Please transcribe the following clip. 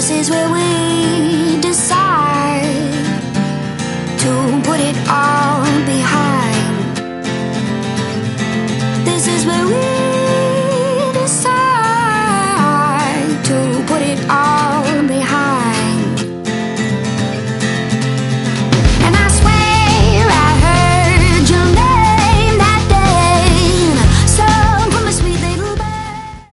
This is where we decide to put it all behind. This is where we